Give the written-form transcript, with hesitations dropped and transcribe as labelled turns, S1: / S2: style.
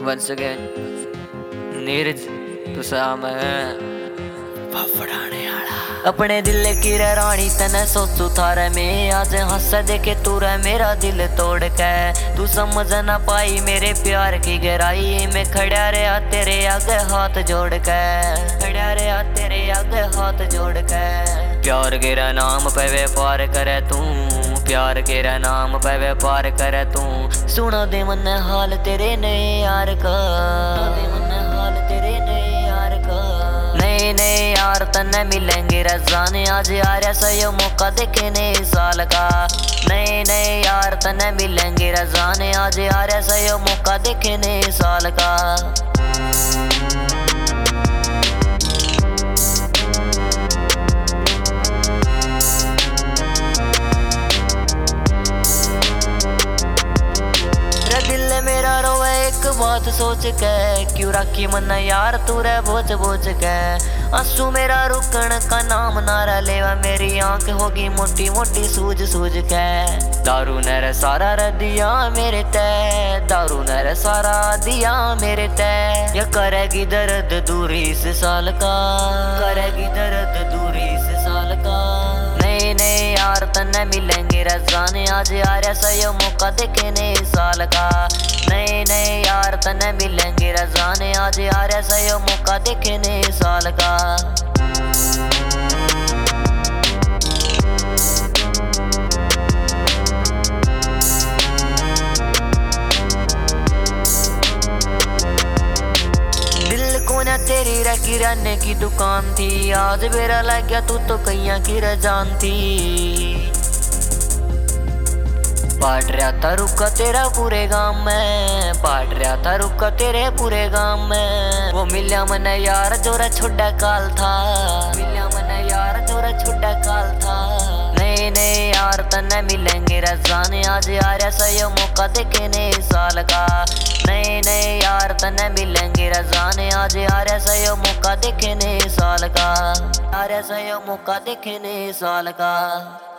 S1: once again Neeraj तुसा मैं फड़ाने आला अपने दिल की रानी तने सोचू थारे में आज हंस देखे तू रे मेरा दिल तोड़ के तू समझ ना पाई मेरे प्यार की गहराई में खड़ा रहा तेरे आगे हाथ जोड़ के खड़ा रहा तेरे आगे हाथ जोड़ के प्यार के नाम पे व्यापार करे तू प्यार के नाम पे व्यापार करे तू सुना दे मन हाल तेरे नए यार का दे मन हाल तेरे नए यार का नए नए यार तन्ने मिलेंगे रजाने आज यार ऐसा यो मौका देखे नए साल का नए नए यार तन्ने मिलेंगे रजाने आज यार ऐसा यो मौका देखे नए साल का मेरा रोवे एक बात सोच के क्यों राखी मन यार तू रे बोझ बोझ के आंसू मेरा रुकन का नाम नारा लेवा मेरी आंख होगी मोटी मोटी सूझ सूझ के दारू ने सारा रे दिया मेरे ते दारू ने सारा दिया मेरे ते ये करेगी दर्द दूरी इस साल का करेगी दर्द दूरी इस साल का नए नए यार तन्ने मिलेंगे रजाने आज यार ऐसा यो मौका देखे नए साल का नए नए यार तन्ने मिलेंगे रजाने आज यार ऐसा यो मौका देखे नए साल का तेरी रे किराने की दुकान थी आज मेरा लग गया तू तो कैया की रजान थी पाट रहा था रुका तेरा पूरे गांव में पाट रहा था रुका तेरे पूरे गांव में वो मिल्या मन यार जोरा छोटा काल था मिल्या मन यार जोरा छोटा काल था नए नए यार तन्ने मिलेंगे रजाने आज यार ऐसा यो मौका देखे नए साल का नए नए यार तन्ने मिलेंगे रजाने आज यार ऐसा यो मौका देखे नए साल का यार ऐसा यो मौका देखे नए साल का।